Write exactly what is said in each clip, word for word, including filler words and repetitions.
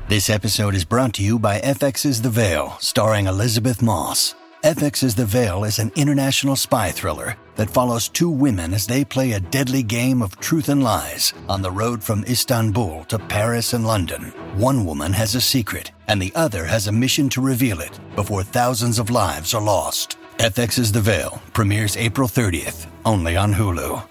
This episode is brought to you by F X's The Veil, starring Elizabeth Moss. F X's The Veil is an international spy thriller that follows two women as they play a deadly game of truth and lies on the road from Istanbul to Paris and London. One woman has a secret, and the other has a mission to reveal it before thousands of lives are lost. F X's The Veil premieres April thirtieth, only on Hulu.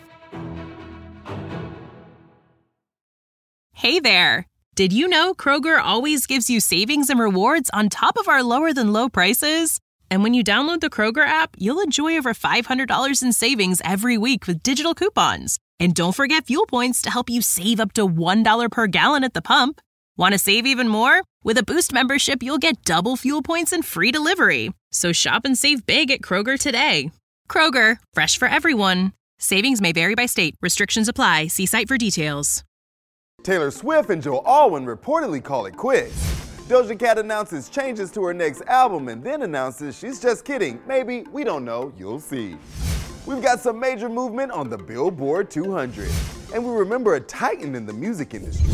Hey there! Did you know Kroger always gives you savings and rewards on top of our lower-than-low prices? And when you download the Kroger app, you'll enjoy over five hundred dollars in savings every week with digital coupons. And don't forget fuel points to help you save up to one dollar per gallon at the pump. Want to save even more? With a Boost membership, you'll get double fuel points and free delivery. So shop and save big at Kroger today. Kroger, fresh for everyone. Savings may vary by state. Restrictions apply. See site for details. Taylor Swift and Joe Alwyn reportedly call it quits. Doja Cat announces changes to her next album and then announces she's just kidding. Maybe, we don't know, you'll see. We've got some major movement on the Billboard two hundred, and we remember a titan in the music industry.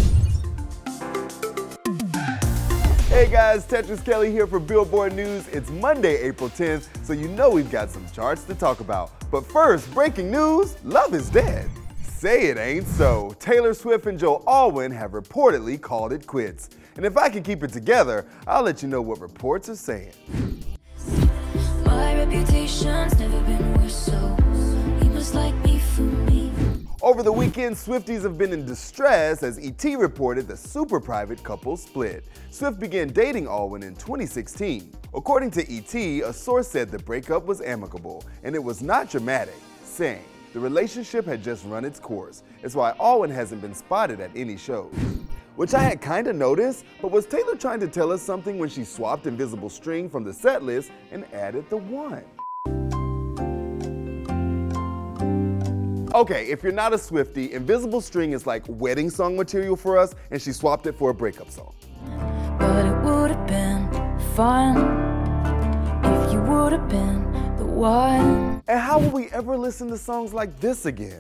Hey guys, Tetris Kelly here for Billboard News. It's Monday, April tenth, so you know we've got some charts to talk about. But first, breaking news, Love is Dead. Say it ain't so. Taylor Swift and Joe Alwyn have reportedly called it quits. And if I can keep it together, I'll let you know what reports are saying. My reputation's never been worse, so he must like me for me. Over the weekend, Swifties have been in distress as E T reported the super private couple split. Swift began dating Alwyn in twenty sixteen. According to E T, a source said the breakup was amicable and it was not dramatic, saying the relationship had just run its course. It's why Alwyn hasn't been spotted at any shows. Which I had kinda noticed, but was Taylor trying to tell us something when she swapped Invisible String from the set list and added the one? Okay, if you're not a Swiftie, Invisible String is like wedding song material for us, and she swapped it for a breakup song. But it would have been fun if you would have been the one. And how will we ever listen to songs like this again?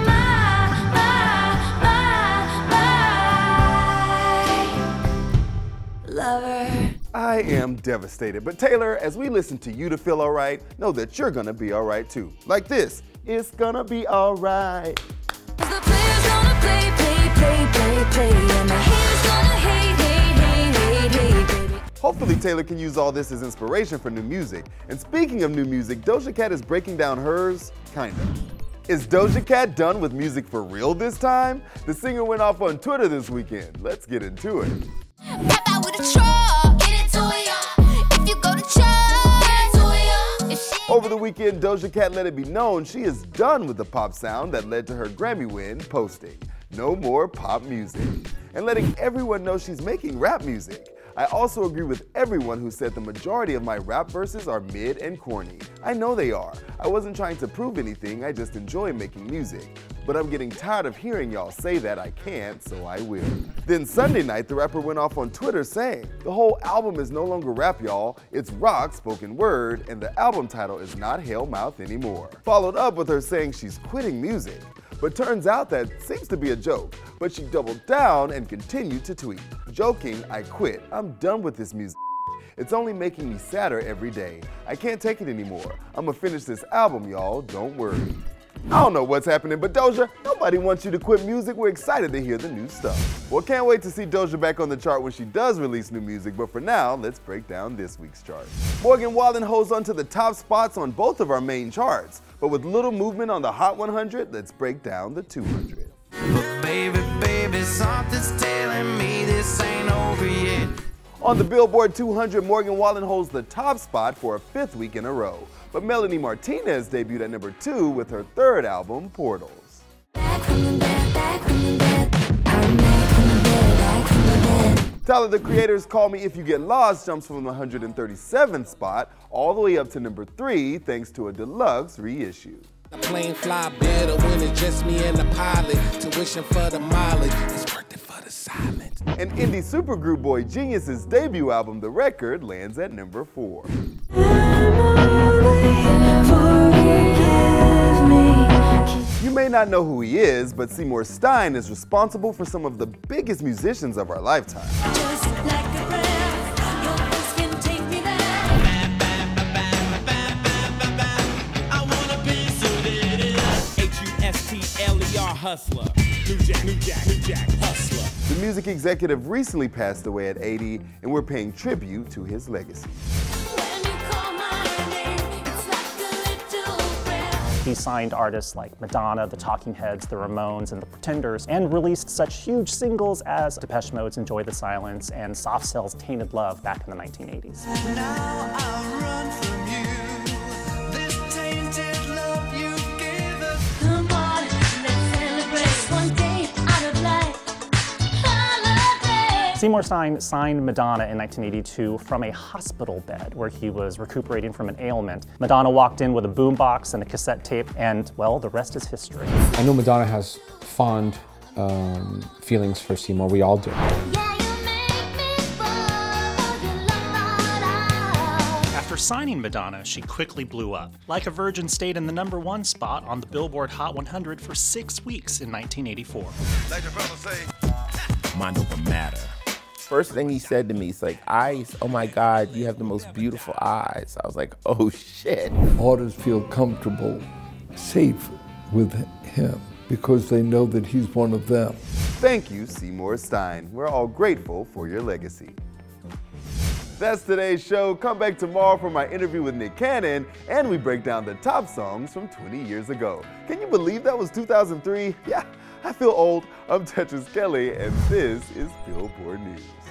Lover. I am devastated, but Taylor, as we listen to you to feel alright, know that you're gonna be alright too. Like this, it's gonna be alright. The players gonna play, play, play, play, play, and the haters gonna hate, hate, hate, hate, hate, baby. Hopefully Taylor can use all this as inspiration for new music. And speaking of new music, Doja Cat is breaking down hers, kinda. Is Doja Cat done with music for real this time? The singer went off on Twitter this weekend. Let's get into it. Pop out with a truck, get into it, yeah. If you go to church, get into it, yeah. If she Over the weekend, Doja Cat let it be known she is done with the pop sound that led to her Grammy win, posting, "No more pop music," and letting everyone know she's making rap music. I also agree with everyone who said the majority of my rap verses are mid and corny. I know they are. I wasn't trying to prove anything, I just enjoy making music. But I'm getting tired of hearing y'all say that I can't, so I will. Then Sunday night, the rapper went off on Twitter saying, the whole album is no longer rap, y'all. It's rock, spoken word, and the album title is not Hellmouth anymore. Followed up with her saying she's quitting music. But turns out that seems to be a joke. But she doubled down and continued to tweet. Joking, I quit. I'm done with this music. It's only making me sadder every day. I can't take it anymore. I'ma finish this album, y'all. Don't worry. I don't know what's happening, but Doja, nobody wants you to quit music. We're excited to hear the new stuff. Well, can't wait to see Doja back on the chart when she does release new music, but for now, let's break down this week's chart. Morgan Wallen holds on to the top spots on both of our main charts, but with little movement on the Hot one hundred, let's break down the two hundred. But baby, baby, something's telling me this ain't over yet. On the Billboard two hundred, Morgan Wallen holds the top spot for a fifth week in a row. But Melanie Martinez debuted at number two with her third album, Portals. Tyler, the Creator's Call Me If You Get Lost jumps from the one hundred thirty-seventh spot all the way up to number three thanks to a deluxe reissue. The plane fly better when it's just me and the pilot. Tuition for the mileage, it's worth it for the silence. And indie supergroup Boy Genius's debut album, The Record, lands at number four. You may not know who he is, but Seymour Stein is responsible for some of the biggest musicians of our lifetime. Just like a breath, your voice can take me there. I wanna be so H U S T L E R hustler. New Jack, New Jack, New Jack, hustler. The music executive recently passed away at eighty, and we're paying tribute to his legacy. When you call my name, it's like a little breath. He signed artists like Madonna, the Talking Heads, the Ramones, and the Pretenders, and released such huge singles as Depeche Mode's Enjoy the Silence and Soft Cell's Tainted Love back in the nineteen eighties. Now I'll run from you. This tainted love you gave us. Come on, let's celebrate one day out of life. Holiday. Seymour Stein signed Madonna in nineteen eighty-two from a hospital bed where he was recuperating from an ailment. Madonna walked in with a boombox and a cassette tape, and, well, the rest is history. I know Madonna has fond um, feelings for Seymour. We all do. Yeah, you make me fall, you love my life. After signing Madonna, she quickly blew up. Like a Virgin stayed in the number one spot on the Billboard Hot one hundred for six weeks in nineteen eighty-four. Like your brother say, Mind over matter. First thing he said to me, he's like, eyes, oh my God, you have the most beautiful eyes. I was like, oh shit. Artists feel comfortable, safe with him because they know that he's one of them. thank you, Seymour Stein. We're all grateful for your legacy. That's today's show. Come back tomorrow for my interview with Nick Cannon, and we break down the top songs from twenty years ago. Can you believe that was two thousand three? Yeah, I feel old. I'm Tetris Kelly, and this is Billboard News.